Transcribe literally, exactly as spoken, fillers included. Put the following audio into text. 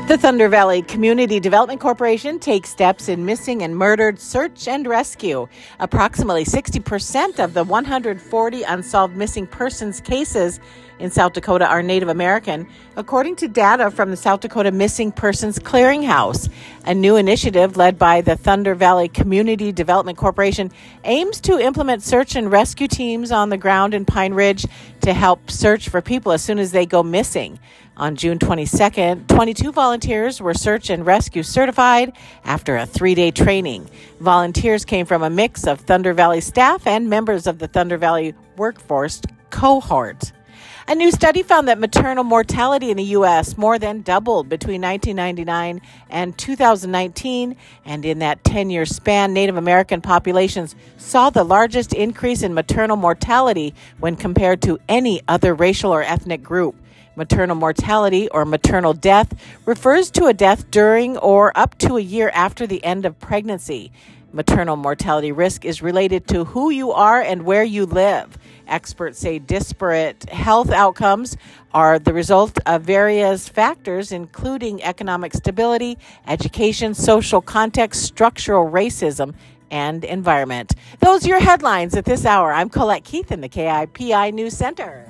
The Thunder Valley Community Development Corporation takes steps in missing and murdered search and rescue. Approximately sixty percent of the one hundred forty unsolved missing persons cases in South Dakota are Native American, according to data from the South Dakota Missing Persons Clearinghouse. A new initiative led by the Thunder Valley Community Development Corporation aims to implement search and rescue teams on the ground in Pine Ridge to help search for people as soon as they go missing. On June twenty-second, twenty-two volunteers were search and rescue certified after a three-day training. Volunteers came from a mix of Thunder Valley staff and members of the Thunder Valley workforce cohort. A new study found that maternal mortality in the U S more than doubled between nineteen ninety-nine and two thousand nineteen, and in that ten-year span, Native American populations saw the largest increase in maternal mortality when compared to any other racial or ethnic group. Maternal mortality, or maternal death, refers to a death during or up to a year after the end of pregnancy. Maternal mortality risk is related to who you are and where you live. Experts say disparate health outcomes are the result of various factors, including economic stability, education, social context, structural racism, and environment. Those are your headlines at this hour. I'm Colette Keith in the K I P I News Center.